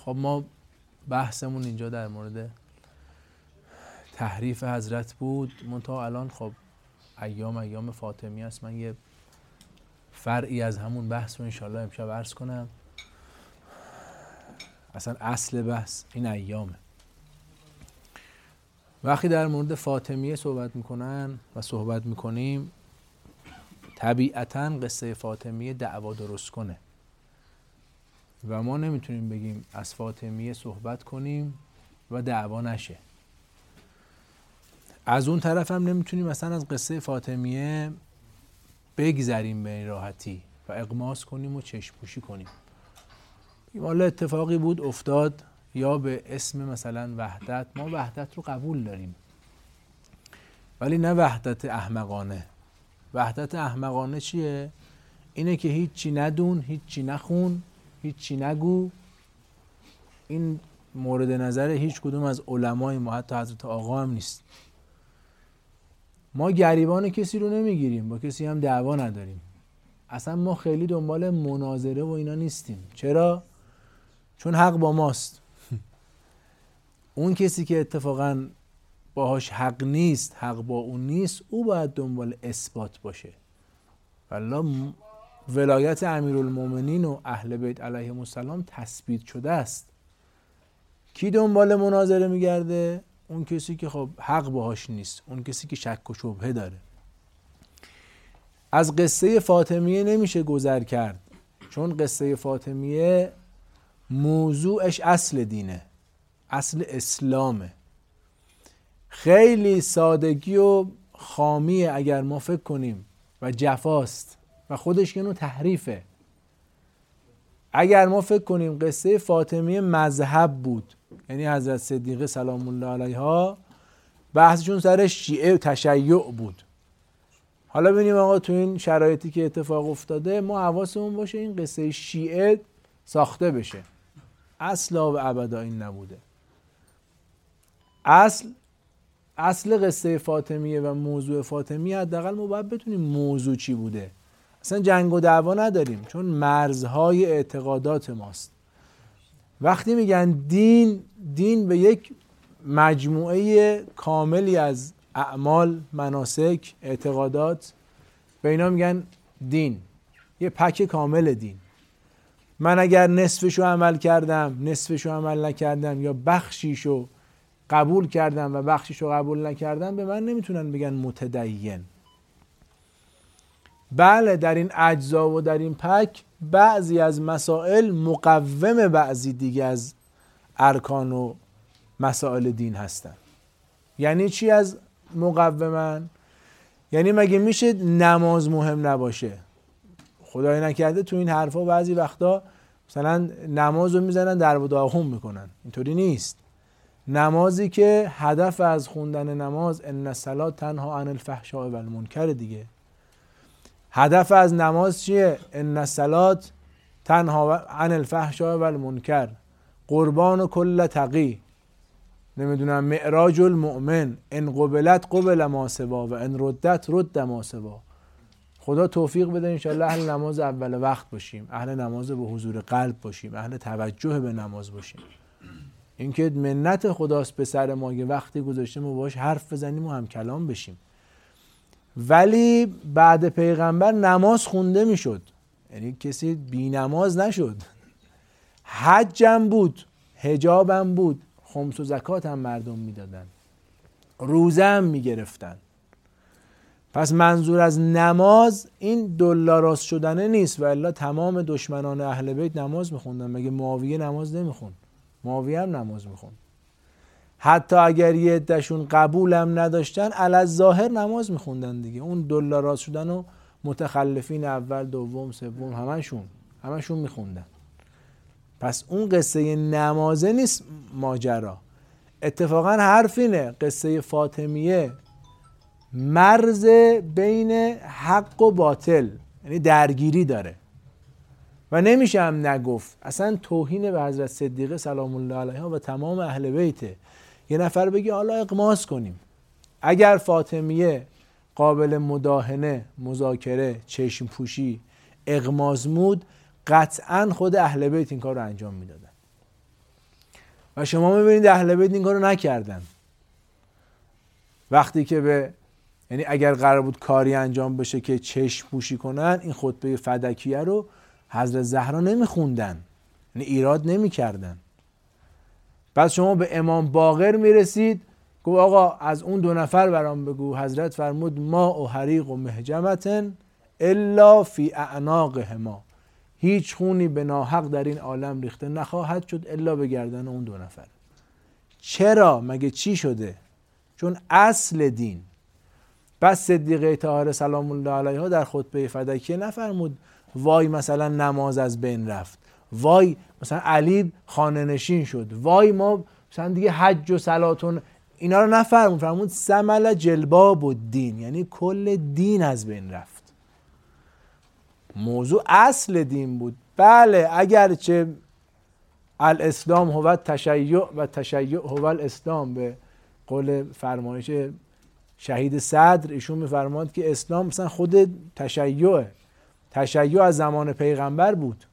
خب ما بحثمون اینجا در مورد تحریف حضرت بود. منتها الان خب ایام فاطمی است. من یه فرعی از همون بحث رو انشالله امشب عرض کنم. اصلا اصل بحث این ایامه. وقتی در مورد فاطمیه صحبت میکنن و صحبت میکنیم، طبیعتاً قصه فاطمیه دعوا درست کنه و ما نمیتونیم بگیم از فاطمیه صحبت کنیم و دعوا نشه. از اون طرف هم نمیتونیم مثلا از قصه فاطمیه بگذریم به این راحتی و اغماس کنیم و چشم پوشی کنیم. والا اتفاقی بود افتاد، یا به اسم مثلا وحدت، ما وحدت رو قبول داریم ولی نه وحدت احمقانه. وحدت احمقانه چیه؟ اینه که هیچی ندون، هیچی نخون، هیچی نگو. این مورد نظر هیچ کدوم از علمای ما، حتی حضرت آقا هم نیست. ما گریبان کسی رو نمیگیریم، با کسی هم دعوا نداریم. اصلا ما خیلی دنبال مناظره و اینا نیستیم. چرا؟ چون حق با ماست. اون کسی که اتفاقا باهاش حق نیست، حق با اون نیست، او باید دنبال اثبات باشه. والله ولایت امیرالمومنین و اهل بیت علیهم السلام تثبیت شده است. کی دنبال مناظره میگرده؟ اون کسی که خب حق باهاش نیست، اون کسی که شک و شبهه داره. از قصه فاطمیه نمیشه گذر کرد، چون قصه فاطمیه موضوعش اصل دینه، اصل اسلامه. خیلی سادگی و خامیه اگر ما فکر کنیم و جفاست و خودش که نوع تحریفه. اگر ما فکر کنیم قصه فاطمیه مذهب بود، یعنی حضرت صدیقه سلام الله علیها بحثشون سر شیعه و تشیع بود، حالا ببینیم آقا تو این شرایطی که اتفاق افتاده ما حواسمون باشه این قصه شیعه ساخته بشه. اصلا و ابدا این نبوده. اصل قصه فاطمیه و موضوع فاطمیه حداقل ما باید بتونیم موضوع چی بوده. اصلا جنگ و دعوا نداریم، چون مرزهای اعتقادات ماست. وقتی میگن دین به یک مجموعه کاملی از اعمال، مناسک، اعتقادات، به اینا میگن دین. یه پک کامل دین. من اگر نصفشو عمل کردم، نصفشو عمل نکردم، یا بخشیشو قبول کردم و بخشیشو قبول نکردم، به من نمیتونن بگن متدین. بله در این اجزا و در این پک بعضی از مسائل مقوم بعضی دیگه از ارکان و مسائل دین هستن. یعنی چی از مقومن؟ یعنی مگه میشه نماز مهم نباشه؟ خدای نکرده تو این حرفا بعضی وقتا مثلا نماز رو میزنن در و داغون میکنن. اینطوری نیست. نمازی که هدف از خوندن نماز ان الصلاة تنها عن الفحشاء و المنکر دیگه. هدف از نماز چیه؟ ان الصلاة تنها عن الفحشاء و المنکر، قربان کل تقی، نمیدونم معراج المؤمن، ان قبلت قبل ما سوا و ان ردت رد ما سوا. خدا توفیق بده انشالله اهل نماز اول وقت باشیم، اهل نماز به حضور قلب باشیم، اهل توجه به نماز باشیم. این که منت خداست به سر ما که وقتی گذاشته ما باش حرف بزنیم و هم کلام بشیم. ولی بعد پیغمبر نماز خونده میشد، یعنی کسی بی نماز نشد. حجم بود، حجابم بود، خمس و زکات هم مردم میدادن، روزه هم میگرفتن. پس منظور از نماز این دلاراست شدنه نیست، و الا تمام دشمنان اهل بیت نماز میخوندن. مگه معاویه نماز نمیخوند؟ معاویه هم نماز میخوند. حتی اگر یه عده‌شون قبول هم نداشتن علی الظاهر نماز میخوندن دیگه. اون دلاراست شدن و متخلفین اول، دوم، سوم همشون میخوندن. پس اون قصه نمازه نیست ماجرا. اتفاقا حرف اینه قصه فاطمیه مرز بین حق و باطل، یعنی درگیری داره و نمیشه هم نگفت. اصلا توهین به حضرت صدیقه سلام الله علیها و تمام اهل بیته. یه نفر بگه حالا اغماس کنیم. اگر فاطمیه قابل مداهنه، مذاکره، چشم پوشی، اغماس بود، قطعا خود اهل بیت این کار رو انجام میدادن. و شما میبینید اهل بیت این کارو نکردن. وقتی که یعنی اگر قرار بود کاری انجام بشه که چشم پوشی کنن، این خطبه فدکیه رو حضرت زهرا نمیخوندن، یعنی ایراد نمیکردن. بعد شما به امام باقر میرسید، گفت آقا از اون 2 نفر برام بگو. حضرت فرمود ما و حریق و محجمتن الا فی اعناقهما، هیچ خونی به ناحق در این عالم ریخته نخواهد شد الا به گردن اون 2 نفر. چرا؟ مگه چی شده؟ چون اصل دین. بس صدیقه طاهره سلام الله علیها در خطبه فدکیه نفرمود وای مثلا نماز از بین رفت، وای مثلا علی خانه نشین شد، وای ما مثلا دیگه حج و صلاتون، اینا رو نفرمود. فرمود سمل جلباب و دین، یعنی کل دین از بین رفت. موضوع اصل دین بود. بله اگرچه الاسلام هو التشیع و تشیع هو الاسلام، به قول فرمایش شهید صدر ایشون میفرماد که اسلام مثلا خود تشیعه. تشیع از زمان پیغمبر بود.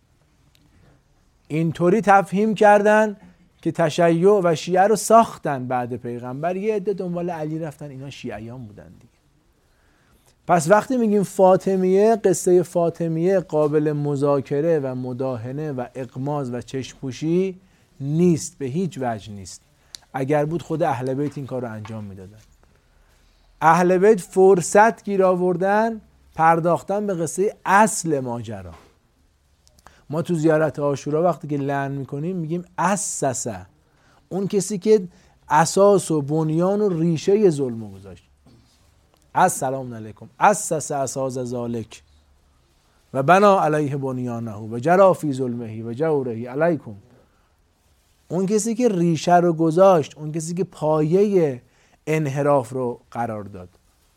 اینطوری تفهیم کردن که تشیع و شیعه رو ساختن بعد پیغمبر، یه عده دنبال علی رفتن، اینا شیعیان بودن دیگه. پس وقتی میگیم فاطمیه، قصه فاطمیه قابل مذاکره و مداهنه و اغماض و چشم‌پوشی نیست، به هیچ وجه نیست. اگر بود خود اهل بیت این کار رو انجام میدادن. اهل بیت فرصت گیر آوردن، پرداختن به قصه اصل ماجرا. ما تو زیارت عاشورا وقتی که لعن میکنیم میگیم اسسه، اون کسی که اساس و بنیان و ریشه ظلم گذاشت. السلام علیکم اسس اساس ذالک و بنا علیه بنیانه و جرا فی ظلمه و جوره علیکم. اون کسی که ریشه رو گذاشت، اون کسی که پایه انحراف رو قرار داد.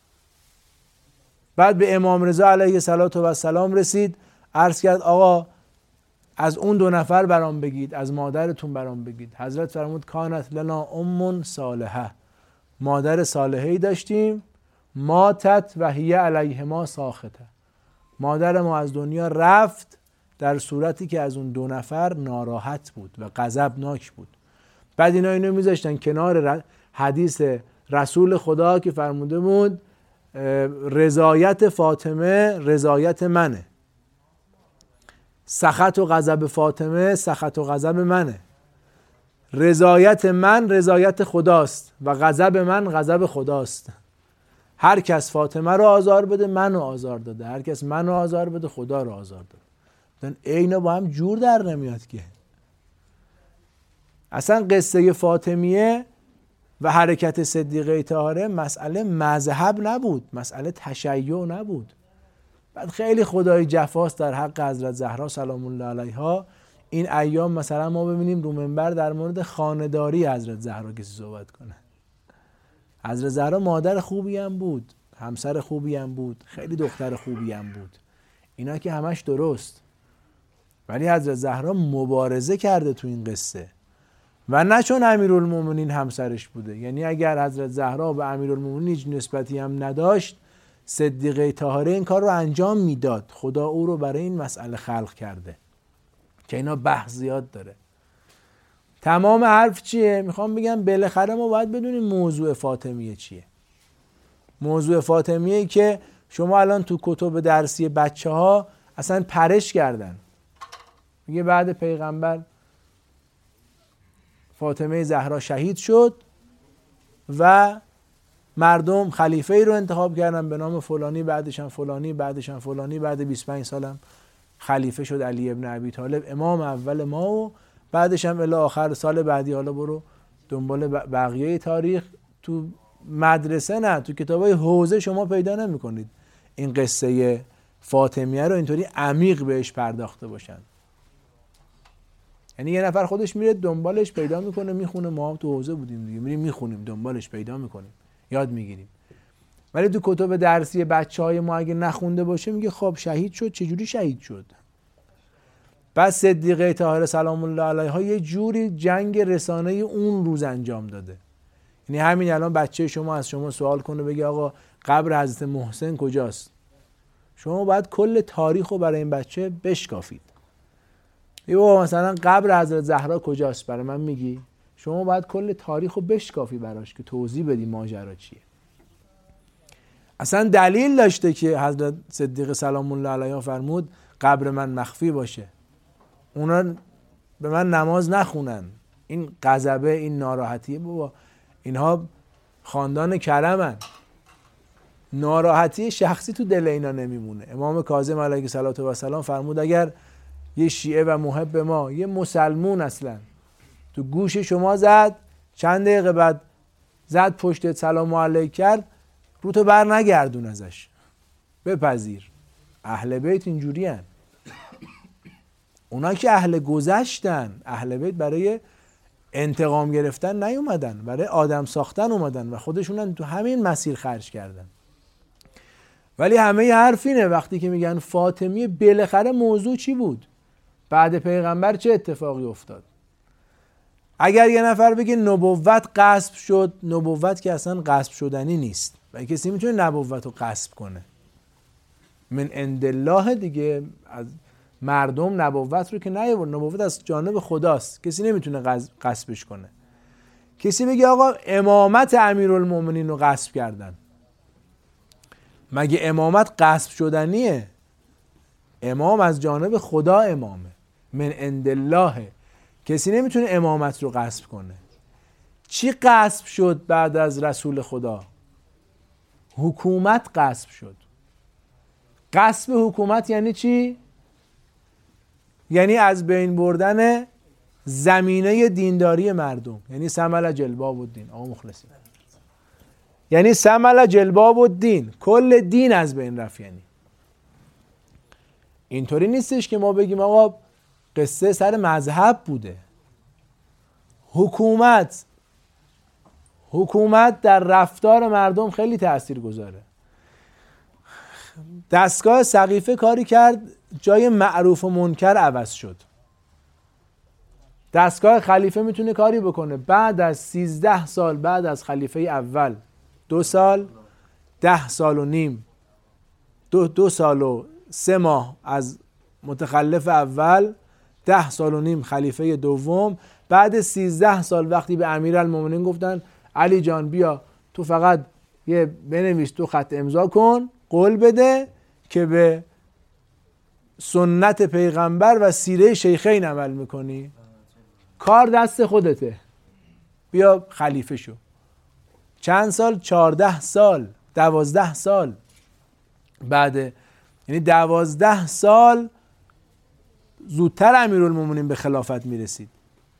بعد به امام رضا علیه السلام رسید، عرض کرد آقا از اون 2 نفر برام بگید، از مادرتون برام بگید. حضرت فرمود کانت لنا ام صالحه، مادر صالحه‌ای داشتیم، ماتت و هی علیهما ساخطه، مادر ما از دنیا رفت در صورتی که از اون 2 نفر ناراحت بود و غضبناک بود. بعد اینا اینو میذاشتن کنار حدیث رسول خدا که فرموده بود رضایت فاطمه رضایت منه، سخط و غضب فاطمه سخط و غضب منه، رضایت من رضایت خداست و غضب من غضب خداست. هر کس فاطمه رو آزار بده منو آزار داده، هر کس منو آزار بده خدا رو آزار داده. اینا با هم جور در نمیاد که. اصلا قصه فاطمیه و حرکت صدیقه طاهره مسئله مذهب نبود، مسئله تشیع نبود. بعد خیلی خدای جفاست در حق حضرت زهرا سلام الله علیها. این ایام مثلا ما ببینیم رو منبر در مورد خانه‌داری حضرت زهرا کسی صحبت کنه. حضرت زهرا مادر خوبی هم بود، همسر خوبی هم بود، خیلی دختر خوبی هم بود، اینا که همش درست. ولی حضرت زهرا مبارزه کرده تو این قصه و نه چون امیرالمومنین همسرش بوده. یعنی اگر حضرت زهرا به امیرالمومنین هیچ نسبتی هم نداشت، صدیقه طاهره این کار رو انجام میداد. خدا او رو برای این مسئله خلق کرده که اینا بحث زیاد داره. تمام حرف چیه؟ میخوام بگم بالاخره ما باید بدونیم موضوع فاطمیه چیه. موضوع فاطمیه که شما الان تو کتب درسی بچه ها اصلا پرش کردن. میگه بعد پیغمبر فاطمه زهرا شهید شد و مردم خلیفه ای رو انتخاب کردن به نام فلانی، بعدش هم فلانی، بعدش هم فلانی، بعد 25 سالم خلیفه شد علی ابن ابی طالب امام اول ما و بعدش هم الی آخر سال بعدی. حالا برو دنبال بقیه تاریخ، تو مدرسه نه، تو کتابای حوزه شما پیدا نمی کنید این قصه فاطمیه رو اینطوری عمیق بهش پرداخته باشن. یعنی یه نفر خودش میره دنبالش پیدا میکنه میخونه، ما هم تو حوزه بودیم دیگه، میریم میخونیم دنبالش پیدا میکنیم یاد میگیریم. ولی تو کتب درسی بچهای ما اگه نخونده باشه میگه خب شهید شد، چجوری شهید شد؟ بعد صدیقه طاهره سلام الله علیها یه جوری جنگ رسانه اون روز انجام داده. یعنی همین الان بچه شما از شما سوال کنه بگه آقا قبر حضرت محسن کجاست، شما باید کل تاریخ رو برای این بچه بشکافید. بابا مثلا قبر حضرت زهرا کجاست، برای من میگی؟ شما باید کل تاریخ رو بشکافی براش که توضیح بدی ماجرا چیه. اصلا دلیل داشته که حضرت صدیق سلام الله علیه فرمود قبر من مخفی باشه، اونا به من نماز نخونن. این غضبه، این ناراحتیه، بابا اینها خاندان کرمن، ناراحتی شخصی تو دل اینا نمیمونه. امام کاظم علیه السلام فرمود اگر یه شیعه و محب ما، یه مسلمون اصلا تو گوش شما زد، چند دقیقه بعد زد پشتت سلام علیک کرد، رو تو بر نگردون ازش، بپذیر. اهل بیت اینجوری هن. اونا که اهل گذشتن، اهل بیت برای انتقام گرفتن نیومدن، برای آدم ساختن اومدن و خودشون تو همین مسیر خرج کردن. ولی همه حرف اینه وقتی که میگن فاطمی، بالاخره موضوع چی بود؟ بعد پیغمبر چه اتفاقی افتاد؟ اگر یه نفر بگه نبوت غصب شد، نبوت که اصلا غصب شدنی نیست و کسی میتونه نبوت رو غصب کنه. من عند الله دیگه، از مردم نبوت رو که نیاورد، نبوت از جانب خداست، کسی نمیتونه غصبش کنه. کسی بگه آقا امامت امیرالمومنین رو غصب کردن، مگه امامت غصب شدنیه؟ امام از جانب خدا امامه، من عند الله، کسی نمیتونه امامت رو غصب کنه. چی غصب شد بعد از رسول خدا؟ حکومت غصب شد. غصب حکومت یعنی چی؟ یعنی از بین بردن زمینه دینداری مردم، یعنی سمل جلباب الدین. آقا مخلصی، یعنی سمل جلباب الدین، کل دین از بین رفت. یعنی اینطوری نیستش که ما بگیم آقا قصه سر مذهب بوده. حکومت در رفتار مردم خیلی تأثیر گذاره. دستگاه سقیفه کاری کرد جای معروف و منکر عوض شد. دستگاه خلیفه میتونه کاری بکنه بعد از 13 سال بعد از خلیفه اول، 2 سال 10 سال و نیم، 2 سال و 3 ماه از متخلف اول، 10 سال و نیم خلیفه دوم، بعد 13 سال وقتی به امیرالمومنین گفتن علی جان بیا تو فقط یه بنویس، تو خط امضا کن، قول بده که به سنت پیغمبر و سیره شیخین عمل میکنی، کار دست خودته، بیا خلیفه شو. چند سال؟ 14 سال، 12 سال بعد، یعنی 12 سال زودتر امیرالمومنین به خلافت میرسید.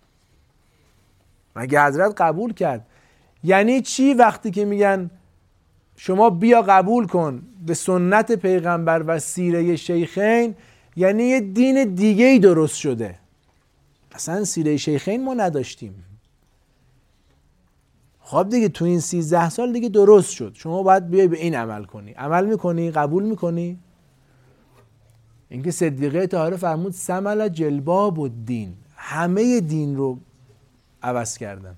مگه حضرت قبول کرد؟ یعنی چی وقتی که میگن شما بیا قبول کن به سنت پیغمبر و سیره شیخین؟ یعنی یه دین دیگه‌ای درست شده. اصلا سیره شیخین ما نداشتیم. خب دیگه تو این 13 سال دیگه درست شد، شما باید بیای به این عمل کنی. عمل میکنی؟ قبول میکنی؟ اینکه صدیقه طاهره فرمود سمل جلباب الدین، همه دین رو عوض کردن.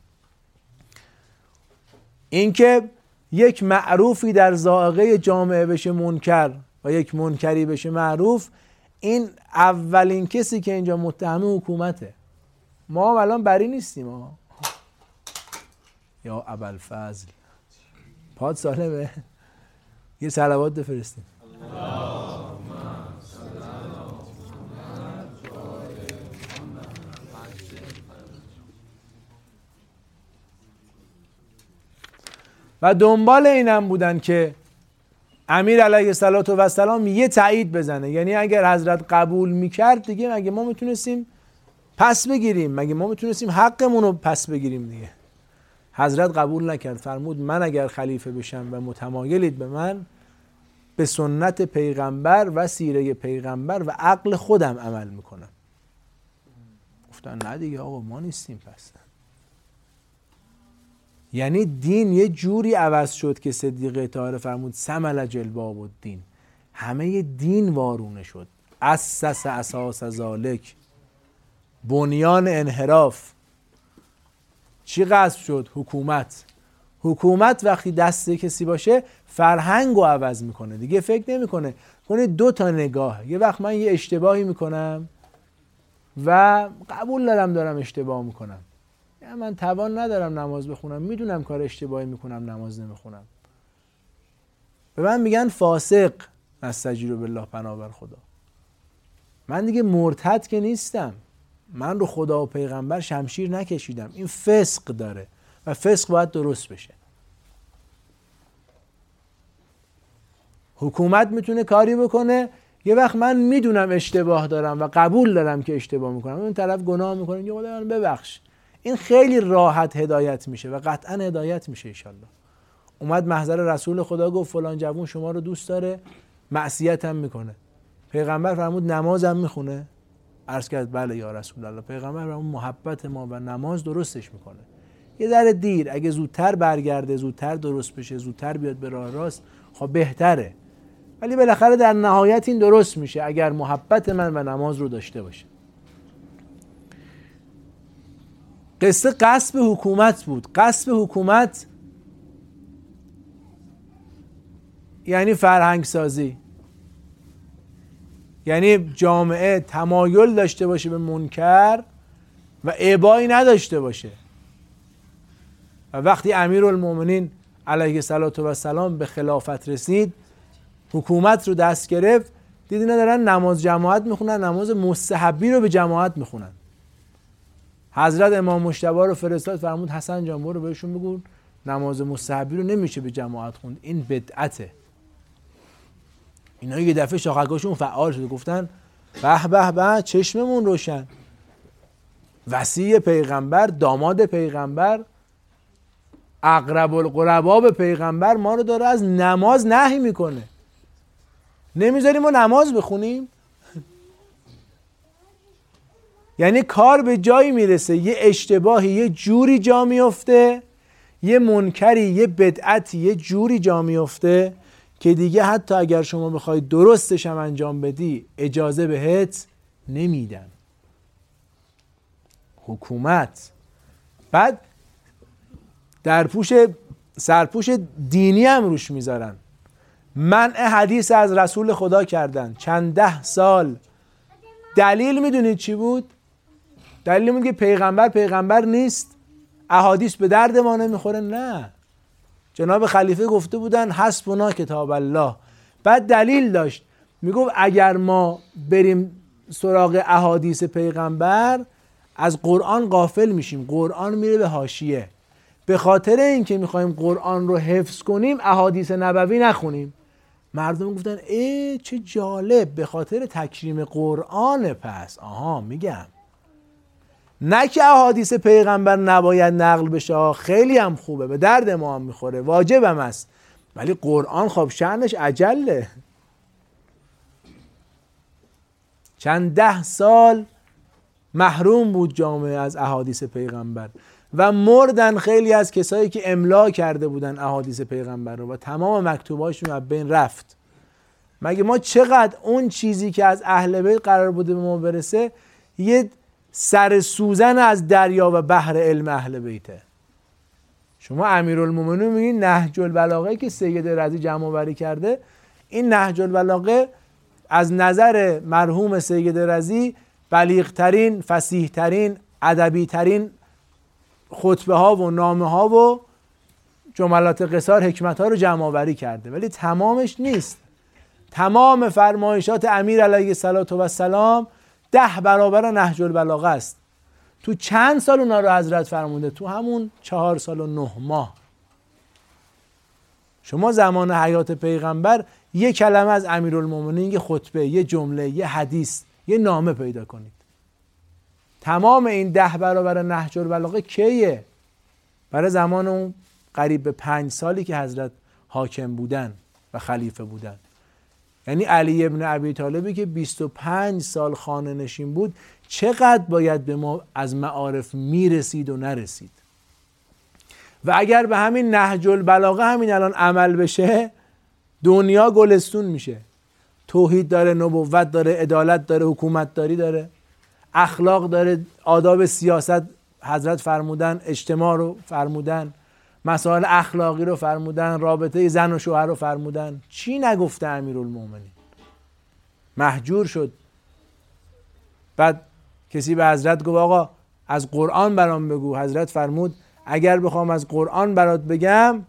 اینکه یک معروفی در ذائقه جامعه بشه منکر و یک منکری بشه معروف، این اولین کسی که اینجا متهم حکومته. ما هم الان بری نیستیم ها. یا ابوالفضل پاد سالمه، یه صلوات بفرستیم. و دنبال اینم بودن که امیر علیه السلام یه تایید بزنه. یعنی اگر حضرت قبول میکرد دیگه مگه ما میتونستیم پس بگیریم؟ مگه ما میتونستیم حقمون رو پس بگیریم؟ دیگه حضرت قبول نکرد، فرمود من اگر خلیفه بشم و متمایلید به من، به سنت پیغمبر و سیره پیغمبر و عقل خودم عمل میکنم. گفتن نه دیگه آقا ما نیستیم. پس یعنی دین یه جوری عوض شد که صدیقه طاهره فرمود سمل جلباب الدین، همه دین وارونه شد. اسس اساس ذالک، بنیان انحراف. چی غصب شد؟ حکومت وقتی دست کسی باشه فرهنگ رو عوض میکنه دیگه. فکر نمیکنه. کنه 2 تا نگاه. یه وقت من یه اشتباهی میکنم و قبول دارم اشتباه میکنم، من توان ندارم نماز بخونم، میدونم کار اشتباهی میکنم، نماز نمیخونم، به من میگن فاسق، نستجیر بالله، پناه بر خدا. من دیگه مرتد که نیستم، من رو خدا و پیغمبر شمشیر نکشیدم. این فسق داره و فسق باید درست بشه. حکومت میتونه کاری بکنه، یه وقت من میدونم اشتباه دارم و قبول دارم که اشتباه میکنم، اون طرف گناه میکنه، یه خدا من ببخش. این خیلی راحت هدایت میشه و قطعا هدایت میشه انشالله. اومد محضر رسول خدا گفت فلان جوون شما رو دوست داره، معصیت هم میکنه. پیغمبر فرمود نماز هم میخونه؟ عرض کرد بله یا رسول الله. پیغمبر فرمود محبت ما و نماز درستش میکنه. یه ذره دیر، اگه زودتر برگرده، زودتر درست بشه، زودتر بیاد به راه راست، خب بهتره، ولی بالاخره در نهایت این درست میشه اگر محبت من و نماز رو داشته باشه. قصه غصب حکومت بود. غصب حکومت یعنی فرهنگ سازی، یعنی جامعه تمایل داشته باشه به منکر و ابایی نداشته باشه. و وقتی امیرالمومنین علیه السلام به خلافت رسید، حکومت رو دست گرفت، دید اینا دارن نماز جماعت میخونن، نماز مستحبی رو به جماعت میخونن. حضرت امام مجتبی رو فرستاد، فرمود حسن جان برو بهشون بگو نماز مستحبی رو نمیشه به جماعت خوند، این بدعته. اینا یه دفعه شاخکاشون فعال شد، گفتن به به به، چشممون روشن، وصی پیغمبر، داماد پیغمبر، اقرب القربا به پیغمبر ما رو داره از نماز نهی میکنه، نمیذاریم ما نماز بخونیم. یعنی کار به جایی میرسه یه اشتباهی یه جوری جا میفته، یه منکری یه بدعتی یه جوری جا میفته که دیگه حتی اگر شما بخوای درستش هم انجام بدی اجازه بهت نمیدن. حکومت بعد در سرپوش دینی هم روش میذارن، منع حدیث از رسول خدا کردن چند 10 سال. دلیل میدونید چی بود؟ دلیل بود که پیغمبر نیست، احادیث به درد ما نمیخوره. نه، جناب خلیفه گفته بودن حسبنا کتاب الله. بعد دلیل داشت، میگفت اگر ما بریم سراغ احادیث پیغمبر از قرآن غافل میشیم، قرآن میره به حاشیه. به خاطر اینکه میخوایم قرآن رو حفظ کنیم احادیث نبوی نخونیم. مردم گفتن چه جالب، به خاطر تکریم قرآن. پس میگم نه که احادیث پیغمبر نباید نقل بشه، خیلی هم خوبه، به درد ما هم میخوره، واجب هم است، ولی قرآن خب شأنش اجله. چند 10 سال محروم بود جامعه از احادیث پیغمبر و مردن خیلی از کسایی که املا کرده بودن احادیث پیغمبر رو و تمام مکتوباشون از بین رفت. مگه ما چقدر اون چیزی که از اهل بیت قرار بوده به ما برسه یه سر سوزن از دریا و بحر علم اهل بیته. شما امیرالمومنین میگین نهج البلاغه که سید رضی جمع آوری کرده، این نهج البلاغه از نظر مرحوم سید رضی بلیغ‌ترین، فصیح‌ترین، ادبی‌ترین خطبه ها و نامه ها و جملات قصار، حکمت ها رو جمع آوری کرده، ولی تمامش نیست. تمام فرمایشات امیر علیه السلام 10 برابر نهج البلاغه است. تو چند سال اونا رو حضرت فرموده؟ تو همون 4 سال و 9 ماه. شما زمان حیات پیغمبر یه کلمه از امیرالمومنین، یه خطبه، یه جمله، یه حدیث، یه نامه پیدا کنید. تمام این 10 برابر نهج البلاغه کیه؟ برای زمان اون قریب به 5 سالی که حضرت حاکم بودن و خلیفه بودن. یعنی علی ابن ابی طالبی که 25 سال خانه نشین بود چقدر باید به ما از معارف میرسید و نرسید. و اگر به همین نهج البلاغه همین الان عمل بشه دنیا گلستون میشه. توحید داره، نبوت داره، عدالت داره، حکومت داری داره، اخلاق داره، آداب سیاست حضرت فرمودن، اجتماع رو فرمودن، مسائل اخلاقی رو فرمودن، رابطه زن و شوهر رو فرمودن. چی نگفته امیرالمومنین؟ مهجور شد. بعد کسی به حضرت گفت آقا از قرآن برام بگو. حضرت فرمود اگر بخوام از قرآن برات بگم،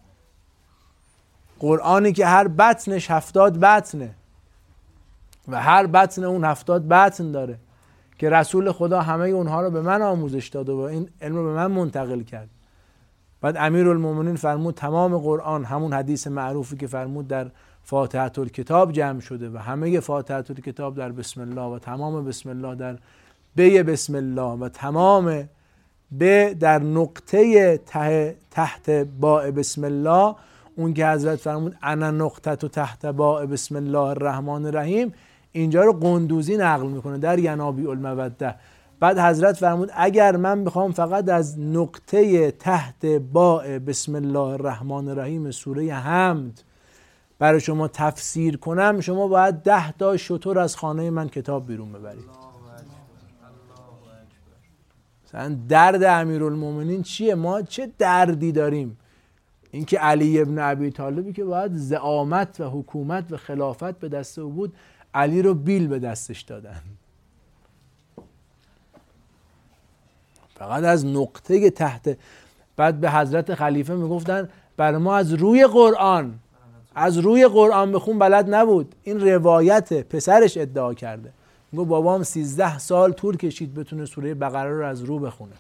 قرآنی که هر بطنش 70 بطنه و هر بطن اون 70 بطن داره که رسول خدا همه اونها رو به من آموزش داده و این علم رو به من منتقل کرد. بعد امیرالمومنین فرمود تمام قرآن همون حدیث معروفی که فرمود در فاتحه الکتاب جمع شده و همه فاتحه الکتاب در بسم الله و تمام بسم الله در بی بسم الله و تمام به در نقطه تحت باء بسم الله، اون که حضرت فرمود انا نقطه تحت باء بسم الله الرحمن الرحیم، اینجا رو قندوزی نقل میکنه در ینابیع الموده. بعد حضرت فرمود اگر من بخوام فقط از نقطه تحت باء بسم الله الرحمن الرحیم سوره حمد برای شما تفسیر کنم، شما باید 10 تا شتر از خانه من کتاب بیرون ببرید. مثلا درد امیرالمومنین چیه؟ ما چه دردی داریم؟ اینکه علی ابن ابی طالبی که باید زعامت و حکومت و خلافت به دست او بود، علی رو بیل به دستش دادن. فقط از نقطه تحت. بعد به حضرت خلیفه میگفتن برای ما از روی قرآن بخون بلد نبود. این روایت پسرش ادعا کرده، میگه بابام 13 سال طول کشید بتونه سوره بقره رو از رو بخونه.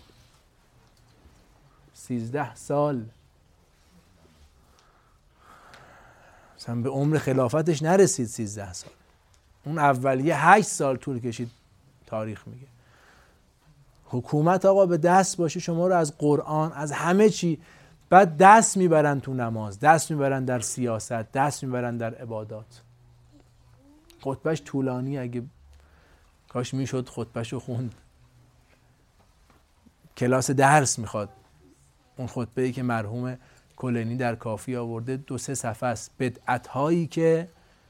13 سال مثلا به عمر خلافتش نرسید. 13 سال اون اولیه 8 سال طول کشید. تاریخ میگه حکومت آقا به دست باشه شما رو از قرآن، از همه چی. بعد دست میبرن تو نماز، دست میبرن در سیاست، دست میبرن در عبادات. خطبهش طولانی، اگه کاش میشد خطبهشو خوند. کلاس درس میخواد. اون خطبه‌ای که مرحوم کلینی در کافی آورده 2-3 صفحه است. بدعت هایی که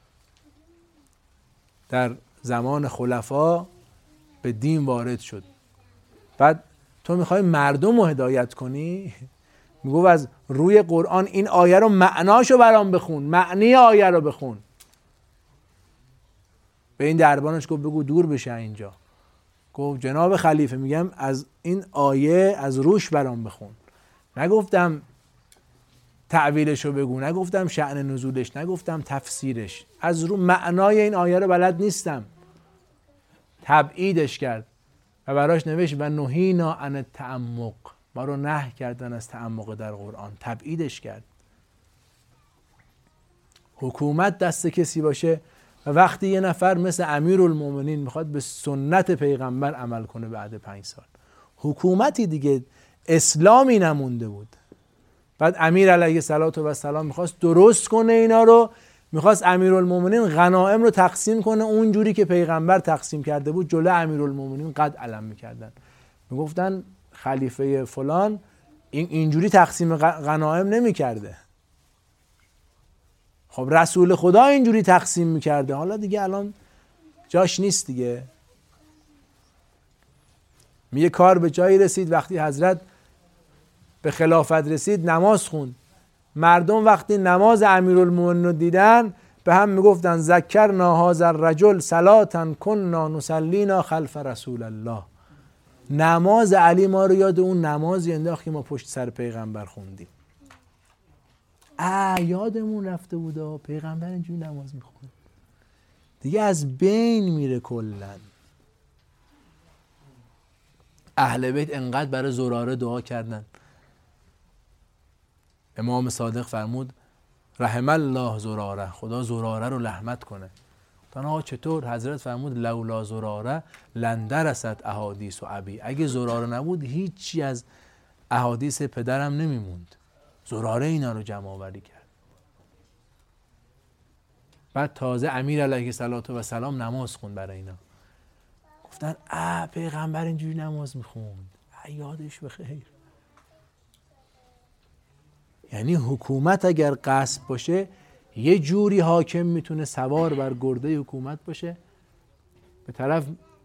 در زمان خلفا به دین وارد شد. بعد تو میخوای مردم رو هدایت کنی؟ میگو از روی قرآن این آیه رو معناشو برام بخون، معنی آیه رو بخون. به این دربانش گفت بگو دور بشه اینجا. گفت جناب خلیفه میگم از این آیه از روش برام بخون. نگفتم تعویلشو بگو، نگفتم شأن نزولش، نگفتم تفسیرش. از رو معنای این آیه رو بلد نیستم. تبعیدش کرد و براش نوشت و نهینا عن التعمق، ما رو نهی کردن از تعمق در قرآن. تبعیدش کرد. حکومت دست کسی باشه و وقتی یه نفر مثل امیرالمومنین میخواد به سنت پیغمبر عمل کنه بعد 5 سال، حکومتی دیگه اسلامی نمونده بود. بعد امیر علیه السلام میخواست درست کنه اینا رو، میخواست امیرالمومنین غنایم رو تقسیم کنه اون جوری که پیغمبر تقسیم کرده بود. جلو امیرالمومنین قد علم میکردن، میگفتن خلیفه فلان اینجوری تقسیم غنایم نمیکرده. خب رسول خدا اینجوری تقسیم میکرده، حالا دیگه الان جاش نیست دیگه. میگه کار به جایی رسید وقتی حضرت به خلافت رسید نماز خوند. مردم وقتی نماز امیرالمومنین رو دیدن به هم میگفتن ذکرنا هذا الرجل صلاة کنا نصلینا خلف رسول الله. نماز علی ما رو یاد اون نمازی انداخت که ما پشت سر پیغمبر خوندیم. یادمون رفته بود پیغمبر اینجوری نماز میخوند. دیگه از بین میره کلن. اهل بیت انقدر برای زراره دعا کردن. امام صادق فرمود رحم الله زراره، خدا زراره رو رحمت کنه. آقا چطور؟ حضرت فرمود لولا زراره لندرست احادیث و ابی، اگه زراره نبود هیچی از احادیث پدرم نمیموند. زراره اینا رو جمع آوری کرد. بعد تازه امیر علیه السلام نماز خوند برای اینا. گفتن پیغمبر اینجوری نماز میخوند، یادش بخیر. یعنی حکومت اگر غصب باشه یه جوری حاکم میتونه سوار بر گرده حکومت باشه، به طرف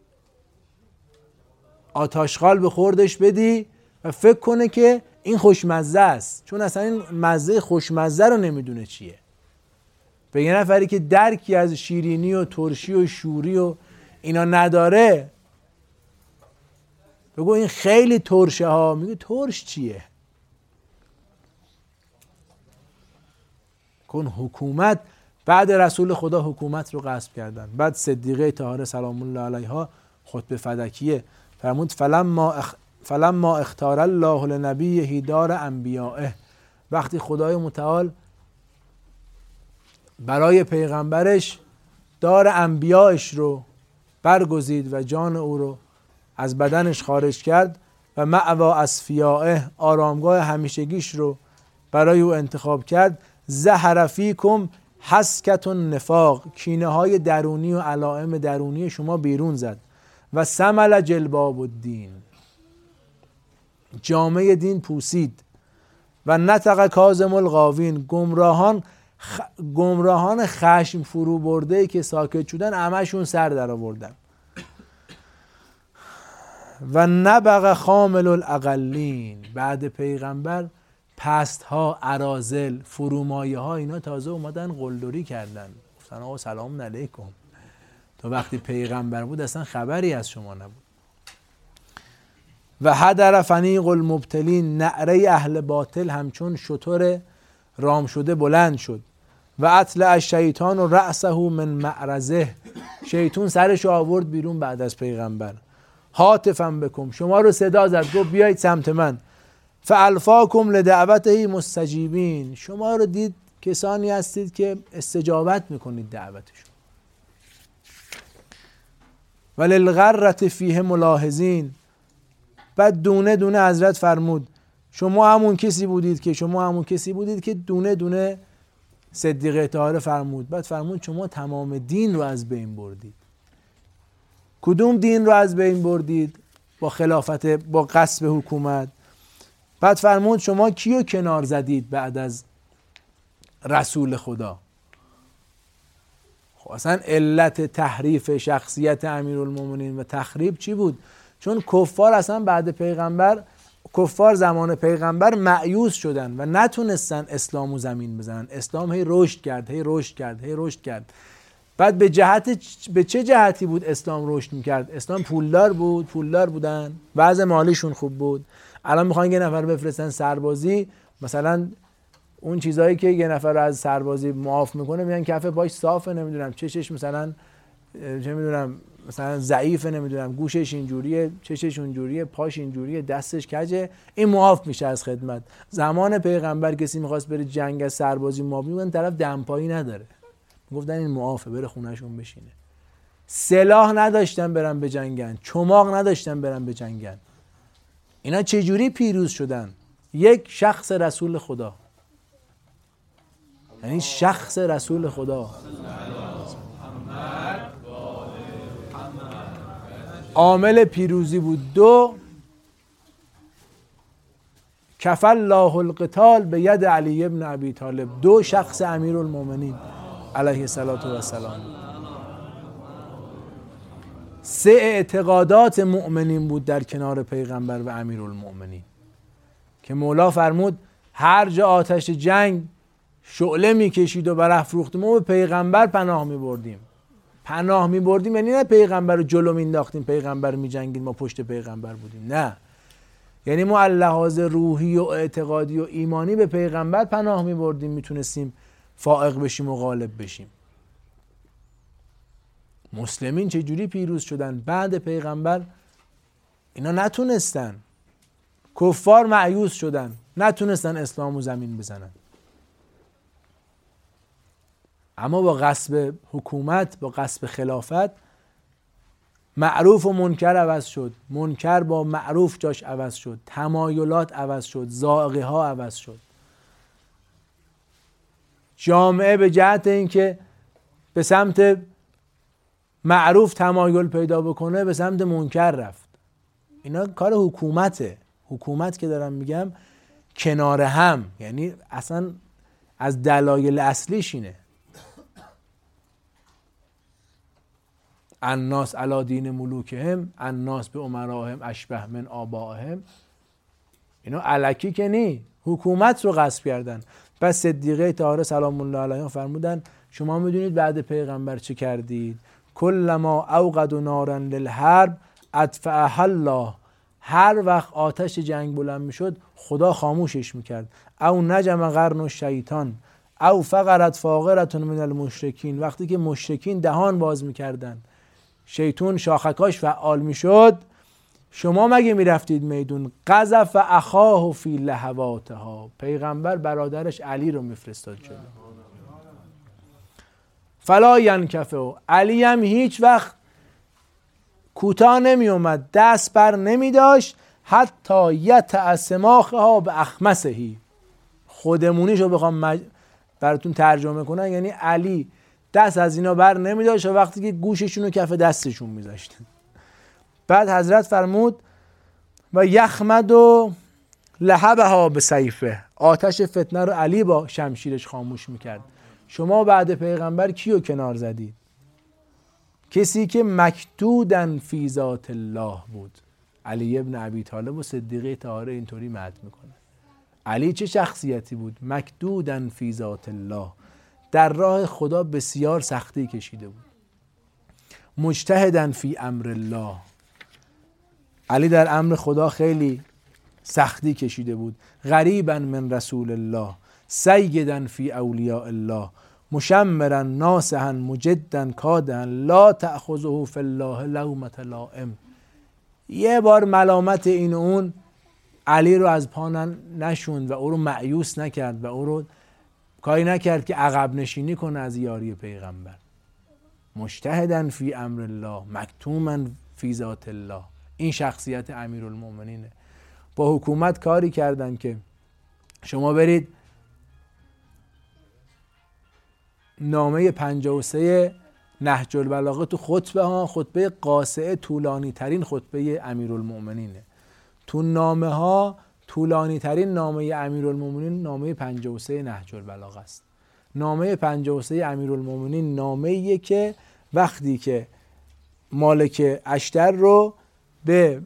آتشغال به خوردش بدی و فکر کنه که این خوشمزه است، چون اصلا این مزه خوشمزه رو نمیدونه چیه. به یه نفری که درکی از شیرینی و ترشی و شوری و اینا نداره بگو این خیلی ترشه ها. میگه ترش چیه؟ کن حکومت. بعد رسول خدا حکومت رو غصب کردن. بعد صدیقه طاهره سلام الله علیها خطبه فدکیه فرمود فلما اختار الله لنبیه دار انبیائه، وقتی خدای متعال برای پیغمبرش دار انبیائش رو برگزید و جان او رو از بدنش خارج کرد و مأوا اصفیائه، آرامگاه همیشگیش رو برای او انتخاب کرد. ظهر فیکم حسکة النفاق، کینه های درونی و علائم درونی شما بیرون زد. و ثمل جلباب الدین، جامعه دین پوسید. و نطق کاظم الغاوین، گمراهان خشم فرو برده که ساکت شدن همشون سر در آوردن. و نبغ خامل الاقلین، بعد پیغمبر پست ها، اراذل، فرومایه ها اینا تازه اومدن قلدری کردن، گفتن آقا سلام علیکم، تو وقتی پیغمبر بود اصلا خبری از شما نبود. و حدر فنیق المبتلین، نعره اهل باطل همچون شتر رام شده بلند شد. و اطلع الشیطان و رأسه من معرضه، شیطون سرش آورد بیرون بعد از پیغمبر. هاتفا بکم، شما رو صدا زد، گفت بیایید سمت من. فالفاکم لدعوته مستجیبین، شما رو دید کسانی هستید که استجابت میکنید دعوتشون. وللغرة فیه ملاحظین، بعد دونه دونه حضرت فرمود شما همون کسی بودید که دونه دونه صدیقه طاهره فرمود. بعد فرمود شما تمام دین رو از بین بردید. کدوم دین رو از بین بردید؟ با خلافت، با غصب حکومت. بعد فرمود شما کیو کنار زدید بعد از رسول خدا؟ خب اصلا علت تحریف شخصیت امیرالمومنین و تخریب چی بود؟ چون کفار اصلا بعد پیغمبر، کفار زمان پیغمبر مایوس شدن و نتونستن اسلامو زمین بزنن. اسلام هی رشد کرد. بعد به چه جهتی بود اسلام رشد میکرد؟ اسلام پولدار بودن، وضع مالیشون خوب بود. الان میخوان یه نفر بفرستن سربازی، مثلا اون چیزایی که یه نفر رو از سربازی معاف میکنه میگن کف پاش صافه، نمیدونم چشش مثلا چه میدونم مثلا ضعیفه، نمیدونم گوشش اینجوریه، چشش اونجوریه، پاش اینجوریه، دستش کجه، این معاف میشه از خدمت. زمان پیغمبر کسی میخواست بره جنگ از سربازی معاف میکنن، طرف دمپایی نداره، گفتن این معافه بره خونهشون بشینه. سلاح نداشتن برن به جنگن، چماق نداشتن برن به جنگن. اینا چجوری پیروز شدن؟ یک شخص رسول خدا، یعنی شخص رسول خدا عامل پیروزی بود. دو، کفى الله القتال به ید علی ابن ابی طالب، دو شخص امیرالمومنین علیه الصلاة و السلام. سه، اعتقادات مؤمنین بود در کنار پیغمبر و امیرالمومنین که مولا فرمود هر جا آتش جنگ شعله میکشید و برافروخت ما به پیغمبر پناه میبردیم یعنی نه پیغمبر رو جلو مینداختیم، پیغمبر میجنگید ما پشت پیغمبر بودیم، نه، یعنی ما لحاظ روحی و اعتقادی و ایمانی به پیغمبر پناه میبردیم، میتونستیم فائق بشیم و غالب بشیم. مسلمین چجوری پیروز شدن بعد پیغمبر؟ اینا نتونستن، کفار مایوس شدن، نتونستن اسلامو زمین بزنن. اما با غصب حکومت، با غصب خلافت، معروف و منکر عوض شد، منکر با معروف جاش عوض شد، تمایلات عوض شد، ذائقه ها عوض شد. جامعه به جهت اینکه به سمت معروف تمایل پیدا بکنه به سمت منکر رفت. اینا کار حکومته. حکومت که دارم میگم کنار هم، یعنی اصلا از دلایل اصلیش اینه. الناس علی دین ملوکهم، الناس به امراهم اشبه من آبائهم. اینا الکی که نی، حکومت رو غصب کردن. پس صدیقه طاهره سلام الله علیها فرمودن شما میدونید بعد پیغمبر چه کردید؟ کلما اوقدوا نارا للحرب اطفأها الله، هر وقت آتش جنگ بلند میشد خدا خاموشش میکرد. او نجم قرن الشیطان او فقرت فاقرة من المشرکین، وقتی که مشرکین دهان باز میکردن شیطان شاخکاش فعال میشد، شما مگه میرفتید میدون؟ قذف اخاه فی لهواتها، پیغمبر برادرش علی رو میفرستاد جلو. فلا ینکفه، علی هم هیچ وقت کوتاه نمی اومد، دست بر نمی داشت حتی یتعسماخها به اخمسهی. خودمونیشو بخوام براتون ترجمه کنن یعنی علی دست از اینا بر نمی داشت و وقتی که گوششون رو کف دستشون میذاشت. بعد حضرت فرمود و یخمد و لهبها به سیفه، آتش فتنه رو علی با شمشیرش خاموش میکرد. شما بعد پیغمبر کیو کنار زدید؟ کسی که مکدودن فی ذات الله بود. علی ابن ابی طالب و صدیقه طاهره اینطوری مدح میکنه. علی چه شخصیتی بود؟ مکدودن فی ذات الله، در راه خدا بسیار سختی کشیده بود. مجتهدن فی امر الله، علی در امر خدا خیلی سختی کشیده بود. غریبا من رسول الله، سیدن فی اولیاء الله، مشمرا ناصحا مجدا کادها لا تأخذه فی الله لومة لائم. یه بار ملامت این و اون علی رو از پا نشوند و او رو مایوس نکرد و او رو کاری نکرد که عقب نشینی کنه از یاری پیغمبر. مجتهدا فی امر الله مکتوما فی ذات الله، این شخصیت امیرالمؤمنینه. با حکومت کاری کردن که شما برید نامه 53 نهج البلاغه تو خطبه قاصعه طولانی ترین خطبه امیرالمؤمنینه. تو نامه ها طولانی ترین نامه امیرالمؤمنین نامه 53 نهج البلاغه است. نامه 53 امیرالمؤمنین نامه‌ایه که وقتی که مالک اشتر رو به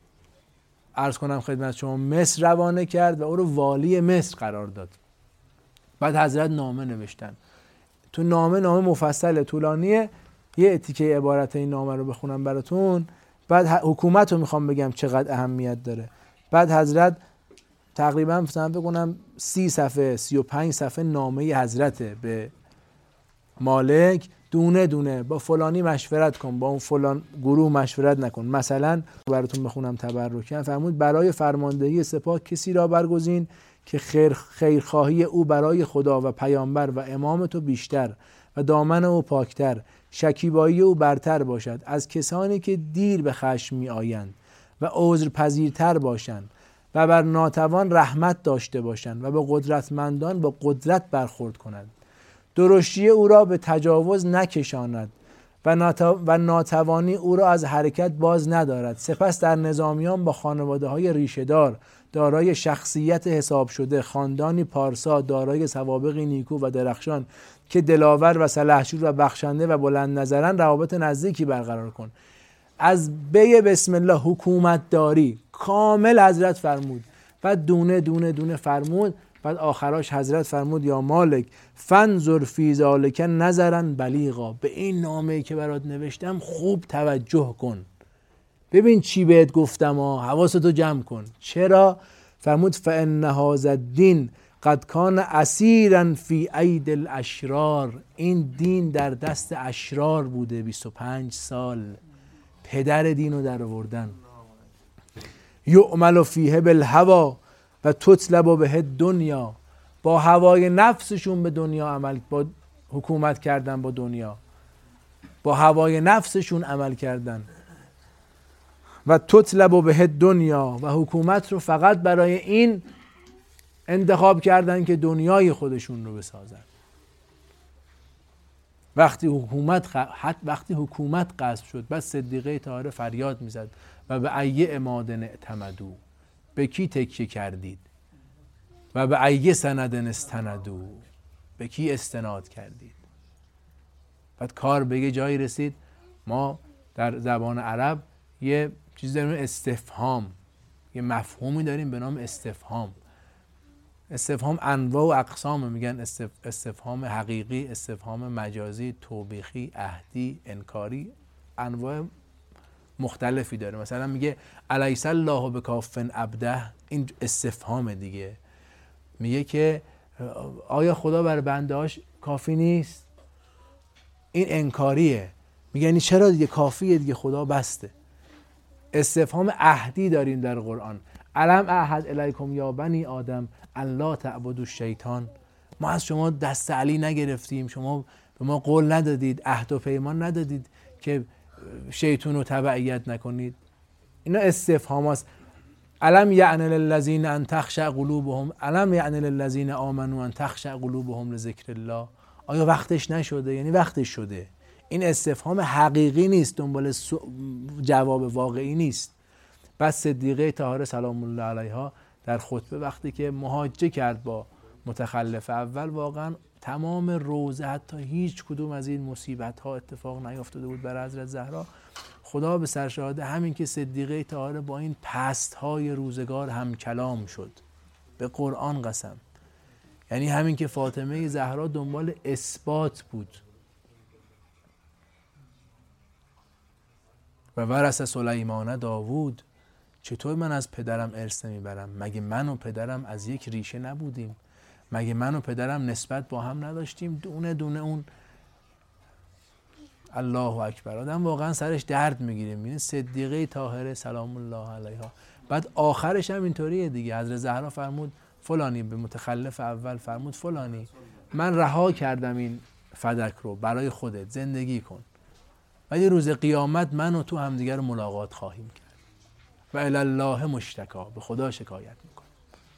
عرض کنم خدمت شما مصر روانه کرد و او رو والی مصر قرار داد. بعد حضرت نامه نوشتن. تو نامه مفصل طولانیه، یه تیکه عبارت این نامه رو بخونم براتون. بعد حکومت رو میخوام بگم چقدر اهمیت داره. بعد حضرت تقریبا مثلا بگم 30 صفحه 35 صفحه نامه حضرت به مالک، دونه دونه با فلانی مشورت کن، با اون فلان گروه مشورت نکن. مثلا براتون بخونم تبرکاً. فرمود برای فرماندهی سپاه کسی را برگزین که خیرخواهی او برای خدا و پیامبر و امام تو بیشتر و دامن او پاکتر، شکیبایی او برتر باشد از کسانی که دیر به خشم می آیند و عذر پذیرتر باشند و بر ناتوان رحمت داشته باشند و به قدرتمندان با قدرت برخورد کنند. درشتی او را به تجاوز نکشاند و ناتوانی او را از حرکت باز ندارد. سپس در نظامیان با خانواده های ریشه‌دار دارای شخصیت حساب شده، خاندانی پارسا دارای سوابقی نیکو و درخشان که دلاور و سلحشور و بخشنده و بلند نظرن روابط نزدیکی برقرار کن. از بی بسم الله حکومت داری کامل حضرت فرمود. بعد دونه دونه دونه فرمود. بعد آخراش حضرت فرمود یا مالک فانظر فی ذلک نظرا بلیغا، به این نامه‌ای که برات نوشتم خوب توجه کن، ببین چی بهت گفتم حواستو جمع کن. چرا؟ فرمود فان هذا الدین قد کان اسیرا فی اید الاشرار، این دین در دست اشرار بوده 25 سال، پدر دینو در آوردن. یعمل فیه بالهوی و تطلب به دنیا، با هوای نفسشون به دنیا عمل، با حکومت کردن، با دنیا با هوای نفسشون عمل کردن. و تطلب به دنیا، و حکومت رو فقط برای این انتخاب کردن که دنیای خودشون رو بسازن. وقتی حکومت غصب شد، بعد صدیقه طاهره فریاد میزد و به ای عماد اعتمدوا، به کی تکیه کردید؟ و به ای سند استندوا، به کی استناد کردید؟ بعد کار به یه جایی رسید. ما در زبان عرب یه چیز داریم استفهام، یه مفهومی داریم به نام استفهام. استفهام انواع و اقسام، میگن استفهام حقیقی، استفهام مجازی، توبیخی، عهدی، انکاری، انواع مختلفی داره. مثلا میگه الیس الله بکاف عبده، این استفهام دیگه، میگه که آیا خدا بر بندهاش کافی نیست؟ این انکاریه، میگه یعنی چرا دیگه کافیه دیگه، خدا بسته. استفهام عهدی داریم در قرآن، الم اعهد الیکم یا بنی آدم الا تعبدوا الشیطان، ما از شما دست علی نگرفتیم، شما به ما قول ندادید، عهد و پیمان ندادید که شیطان رو تبعیت نکنید. اینا استفهام هست. الم یعن للذین ان تخشع قلوبهم، الم یعن للذین آمنوا ان تخشع قلوبهم لذکر الله، آیا وقتش نشده؟ یعنی وقتش شده. این استفهام حقیقی نیست، دنبال جواب واقعی نیست. بعد صدیقه طاهره سلام الله علیها در خطبه وقتی که محاجه کرد با متخلف اول، واقعا تمام روزه حتی هیچ کدوم از این مصیبت ها اتفاق نیفتاده بود بر حضرت زهرا. خدا به سرشاهده همین که صدیقه طاهره با این پست های روزگار هم کلام شد، به قرآن قسم، یعنی همین که فاطمه زهرا دنبال اثبات بود. و ورث سلیمان داوود، چطور من از پدرم ارث نمیبرم؟ مگه من و پدرم از یک ریشه نبودیم؟ مگه من و پدرم نسبت با هم نداشتیم؟ دونه دونه اون الله اکبر، آدم واقعا سرش درد میگیره. میبینه صدیقه طاهره سلام الله علیها. بعد آخرش هم اینطوریه دیگه، حضرت زهرا فرمود فلانی، به متخلف اول فرمود فلانی من رها کردم این فدک رو برای خودت، زندگی کن، ولی روز قیامت من و تو همدیگر رو ملاقات خواهیم کرد و الی الله مشتکا، به خدا شکایت میکنم.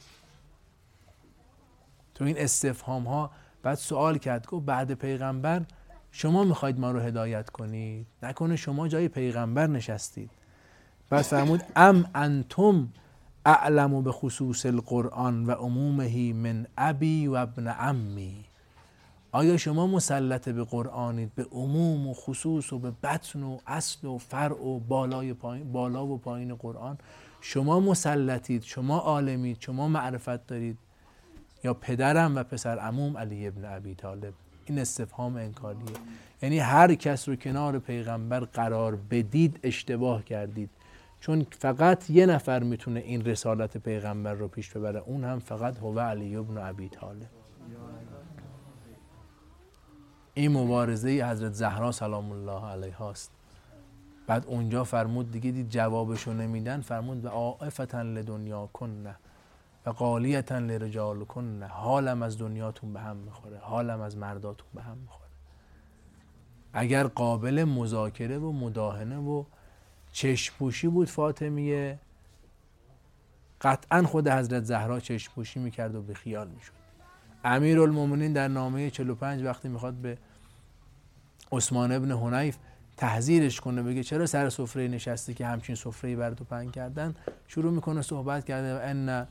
تو این استفهام ها بعد سوال کرد، گفت بعد پیغمبر شما میخواید ما رو هدایت کنید؟ نکنه شما جای پیغمبر نشستید؟ بعد فرمود ام انتم اعلم به خصوص القرآن و عمومه من ابی و ابن عمی، آیا شما مسلط به قرآنید، به عموم و خصوص و به بطن و اصل و فرع و بالا و پایین قرآن شما مسلطید، شما عالمید، شما معرفت دارید، یا پدرم و پسر عموم علی ابن ابی طالب؟ این استفهام انکاریه، یعنی هر کس رو کنار پیغمبر قرار بدید اشتباه کردید، چون فقط یه نفر میتونه این رسالت پیغمبر رو پیش ببره، اون هم فقط هو علی ابن ابی طالب. این مبارزه حضرت زهرا سلام الله علیها است. بعد اونجا فرمود دیگه، دید جوابشو نمیدن، فرمود و عائفة لدنیا کنه و قالیة لرجال کنه، حالم از دنیاتون به هم میخوره، حالم از مرداتون به هم میخوره. اگر قابل مذاکره و مداهنه و چشم‌پوشی بود فاطمیه، قطعا خود حضرت زهرا چشم‌پوشی میکرد و به خیال میشد. امیرالمومنین در نامه 45 وقتی میخواد به عثمان ابن حنیف تحذیرش کنه، بگه چرا سر سفره نشستی که همچین سفره‌ای بر تو پهن کردن، شروع میکنه صحبت کرده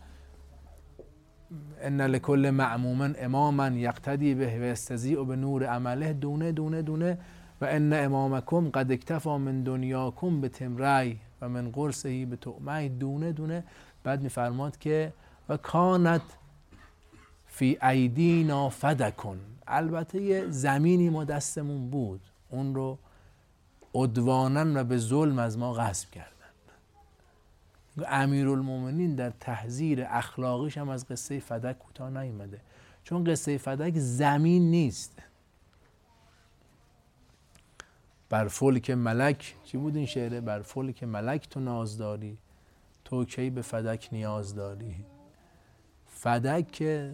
ان لکل معموم اماما یقتدی به و یستضیء به نور عمله دونه دونه دونه و ان امامکم قد اکتفی من دنیاکم به تمری و من قرصه به طعمه دونه دونه. بعد میفرماد که و کانت فی ایدینا فدکن، البته یه زمینی ما دستمون بود، اون رو عدوانا و به ظلم از ما غصب کردن. امیرالمومنین در تحذیر اخلاقیش هم از قصه فدک کوتاه نیامده، چون قصه فدک زمین نیست. بر فلک ملک، چی بود این شعره؟ بر فلک ملک تو ناز داری، تو کی به فدک نیاز داری. فدک که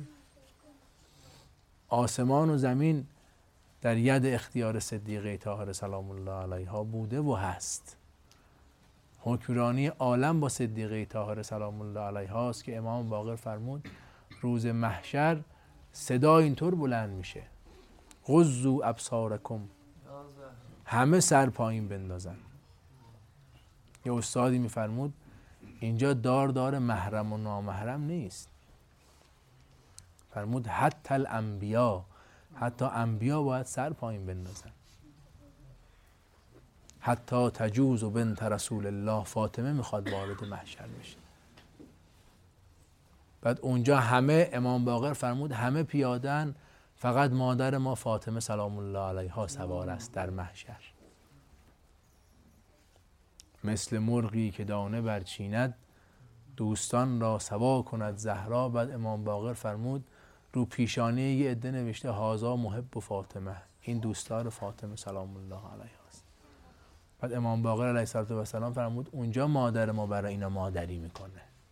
آسمان و زمین در ید اختیار صدیقه طاهره سلام الله علیها بوده و هست. حکمرانی عالم با صدیقه طاهره سلام الله علیها است که امام باقر فرمود روز محشر صدا اینطور بلند میشه غضوا ابصارکم، همه سر پایین بندازن. یه استادی میفرمود اینجا دار محرم و نامحرم نیست، فرمود حتی الانبیا، حتی انبیا باید سر پایین بندازن. حتی تجوز و بنت رسول الله، فاطمه میخواد وارد محشر بشه. بعد اونجا همه، امام باقر فرمود همه پیادن، فقط مادر ما فاطمه سلام الله علیها سوار است در محشر. مثل مرغی که دانه برچیند دوستان را سوا کند زهرا. بعد امام باقر فرمود رو پیشانی یه عده نوشته هازا محب و فاطمه، این دوستدار فاطمه سلام الله علیها است. بعد امام باقر علیه السلام فرمود اونجا مادر ما برای اینا مادری میکنه.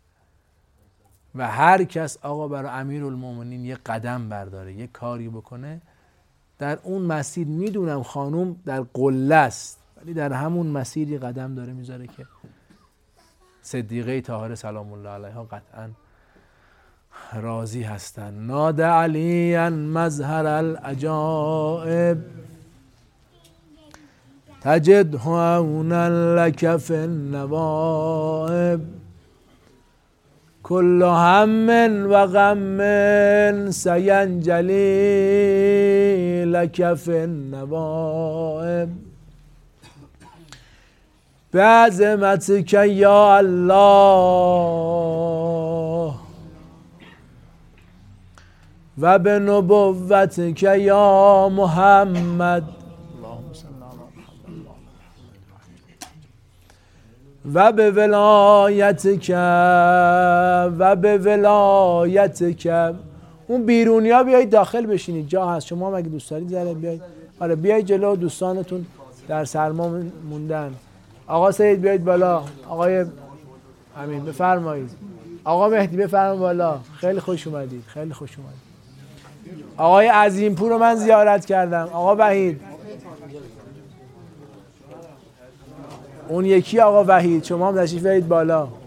و هر کس آقا برای امیرالمومنین یه قدم برداره، یه کاری بکنه، در اون مسیر میدونم خانوم در قله است ولی در همون مسیری قدم داره میذاره که صدیقه طاهره سلام الله علیها قطعا راضی هستن. ناد علیاً مظهر العجائب تجده عونا لک فی النوائب کل هم و غم سینجلی لک فی النوائب بعظمتک یا الله و به نبوتک یا محمد و به ولایتک و به ولایتک. اون بیرونی ها بیایید داخل بشینید، جا هست. شما هم اگه دوست دارید زره بیایید. آره بیایید جلو، دوستانتون در سرما موندن. آقا سید بیایید بالا. آقای امین بفرمایید. آقا مهدی بفرمایید بالا. خیلی خوش اومدید، خیلی خوش اومدید. آقای عظیمپور رو من زیارت کردم. آقا وحید، اون یکی آقا وحید، شما هم تشریف بیارید بالا.